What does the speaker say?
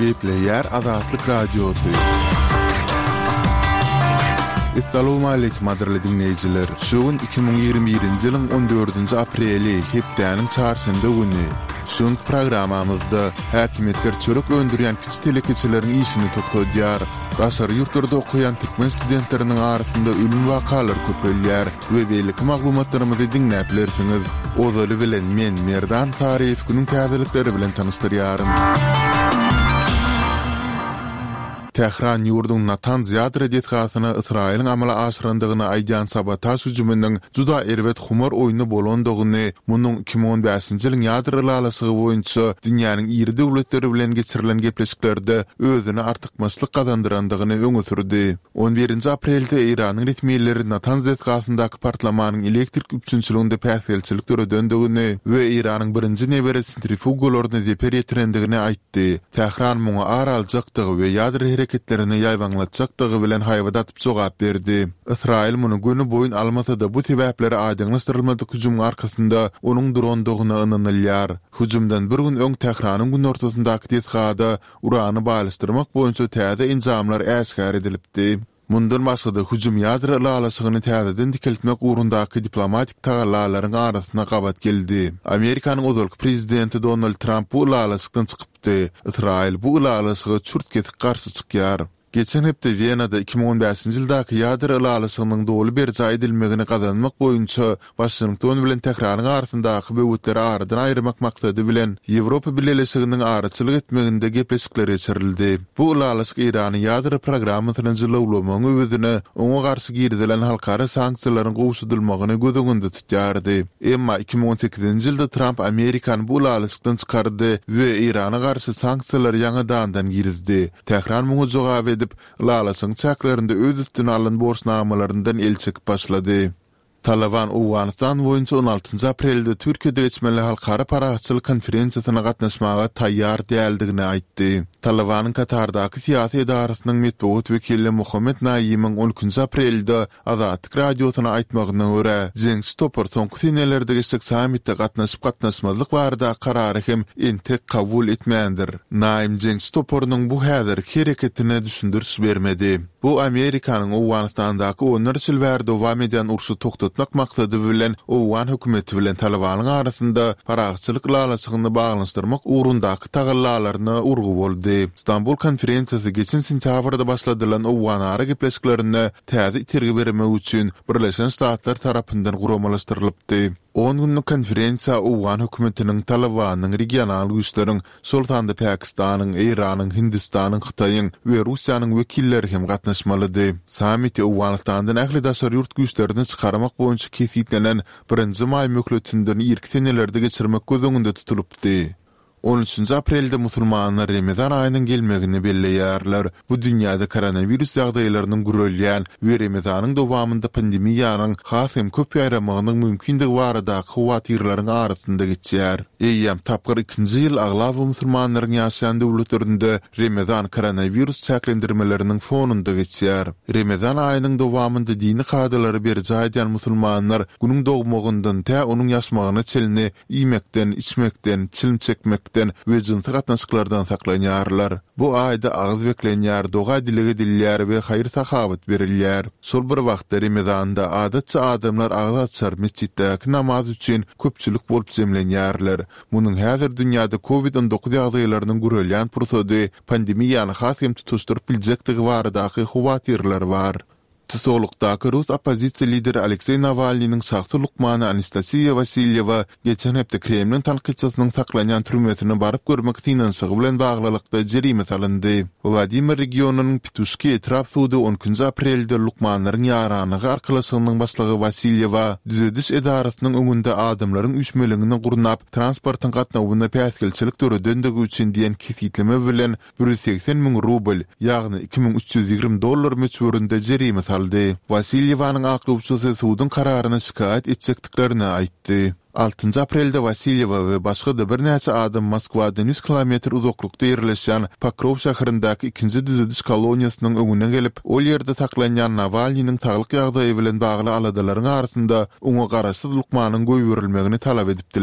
Gepleyer Azatlyk Radiosu. Assalamu alaykum aderli dinleyijiler. Şuun 2021-nji ýylyň 14-nji apreli hepdeniň çarşamba güni. Şuň programamyzda häkimetler çörek öndürýän kiçik telekeçileriň işini tokadýar. Gaşary ýurtlarda okuyan türkmen studentleriniň arasynda ölüm wakalary köpelýär we beýlik maglumatlarymyzy dinläp bilersiňiz. Ozaly bilen men Merdan Tariýew günüň täzelikleri bilen tanıştyrýarym. Tehran ýurdun Natanz ýadra detgasyna Israýlyň amala aşyrandygyny aýdýan sabotaj hüjüminiň juda erwet humor oýuny bolandygyny, munyň 2015-nji ýylyň ýadra lalasygy boýunça dünýäniň iri döwletleri bilen geçirilen gepleşiklerde özüni artykmaçlyk gazandyrandygyny öňe sürdi. 11-nji aprelde Iranyň retmiýetleri Natanz detgasyndaky partlamanyň elektrik üpçünçiliginde päsgelçilik döndüğüni we Iranyň birinji nebere sentrifugalaryny deper ýetirendigini aýtdy. Tehran muňa araljakdygy we ýadra hareketlerini ýaýwanlatjakdygy bilen haýwada atyp jogap berdi. Israýil muny günü boýun almasa da bu sebäpleri aýdyňlaşdyrylmadyk hüjüm arkasynda onuň durandygyny ynanylýar. Hüjümden bir gün öň Tehranyň gün ortasyndaky detgada urany balyşdyrmak boýunça täze injamlar äsgär edilipdi. Mundan başga hüjüm ýadra lalasygyny täzeden dikiltmek ugrundaky diplomatik tagallalaryň arasyna gabat geldi. Amerikanyň ozalky prezidenti Donald Trump bu lalasykdan çykypdy. Israýil bu lalasyga çürt getip garşy çykýar. Geçen hepde Viyana'da 2015-nji ýyldaky ýadra lalasygynyň dolu berje edilmegini gazanmak boýunça Washington bilen Tehranyň arasyndaky böwetleri aradan aýrymak maksady bilen Ýewropa birleşiginiň araçylyk etmeginde gepleşikler geçirildi. Bu lalasyk Iranyň ýadra programmasyny jylawlamagyň öwüdini oňa garşy girdilen halkara sanksiýalaryň gowşudylmagyny gözüňde tutýardy. Emma 2018-nji ýylda Trump Amerikany bu lalasykdan çykardy we Irana garşy sanksiýalary ýaňadan girdi. Tehran muňa jogap lalasyň çaklarynda öz üstüne alan borçnamalaryndan el çekip başlady. Taliban Awganistan boýunça 16-njy aprelde Türkiýede geçmeli halkara paraçylyk konferensiýasyna gatnaşmaga taýýar däldigini aýtdy. Talibanyň Katardaky syýasy edarasynyň medeniýet wekili Muhammed Naýymyň 12-nji aprelde Azatlyk radiosyna aýtmagyna görä, Cengiz Topar soňky senelerde geçek sammitde gatnaşyp-gatnaşmazlyk barada karary hem entek kabul etmändir. Naýym Cengiz Toparyň bu häzir hereketine düşündürüş bermedi. Bu Amerikanyň Awganistandaky onursal we dowam eden urşy toktatmak maksady bilen Awgan hökümeti bilen Talibanyň arasynda paraçylyk lalasygyny baglanşdyrmak ugrundaky tagallalaryna urgu boldy. İstanbul konferensiýasy geçen sentýabrda başladylan Awganara gepleşiklerini täze itergi bermek üçin Birleşen Ştatlar tarapyndan guramalaşdyrylypdy. 10 günlük konferensiýa Awgan hökümetiniň Talibanyň regional güýçleriň, Sultanda Pakistanyň, Iranyň, Hindistanyň, Hytaýyň we Russiýanyň wekilleri hem gatnaşmalydy. Sammitde Awganistandan ähli daşary ýurt güýçlerini çykarmak boýunça kesintlenen 1-nji maý möhletininden 2 senelerde geçirmek gözüňde tutulypdy. 13 aprelde musulmanlar Ramazan aýynyň gelmegini belleýärler. Bu dünýäde koronavirus ýagdaýlarynyň gürelýän we Ramazanyň dowamında pandemiýanyň has hem köp ýaýramagynyň mümkindigi baradaky howatyrlaryň arasynda geçýär. Eýýäm tapgyr 2-nji ýyl aglab musulmanlaryň ýaşaýan döwletlerinde Ramazan koronavirus çäklendirmeleriniň fonunda geçýär. Ramazan aýynyň dowamında dini kadalary berje edýän musulmanlar günüň dogmagyndan tä onuň ýaşmagyna çelini iýmekden, içmekden, çilim çekmekden we jynty gatnaşyklardan saklanýarlar. Bu aýda agyz beklenýär, doga diligi dilýär we haýır sahabat berilýär. Şol bir wagtda Ramazanda adatça adamlar agyz açar mesçitde namaz üçin köpçülik bolup jemlenýärler. Munyň häzir dünýäde COVID-19 ýagdaýlarynyň gürelýän pursady pandemiýany has hem tutuşdyryp biljekdigi baradaky howatyrlar bar. Tusolukdaky Rus opozisiýa lideri Aleksey Navalnyň şahsy lukmany Anastasiya Vasilyeva geçen hepde Kremlin tanqidçisynyň saklanýan türmetine baryp görmek tinanşygy bilen baglylykda jerime salyndy. Vladimir regionunyň Pitushki etraf suwdy 10-njy aprelde lukmanlaryň ýaranygy arkalaşygynyň başlygy Vasilyeva düzediş edarasynyň öňünde adamlaryň üçmeligini gurnap transportyň gatnawyna päsgelçilik döndügi üçin diýen kefitleme bilen 180 000 rubl, ýagny $2320 meçhurunda jerime saldy. Vasilyewanyň aklawçysy suwdyň kararyny şikayet etjekdiklerini aýtdy. 6 aprelde Vasilyeva we başga da bir näçe adam Moskwadan 100 kilometr uzaklykda ýerleşýän Pokrov şäherindäki 2-nji düzediş koloniýasynyň öňüne gelip, ol ýerde taklanýan Navalnyň taglyk ýagdaýy bilen bagly aladalaryň arasynda oňa garaşsyz lukmanyň goýuberilmegini talap edipdiler.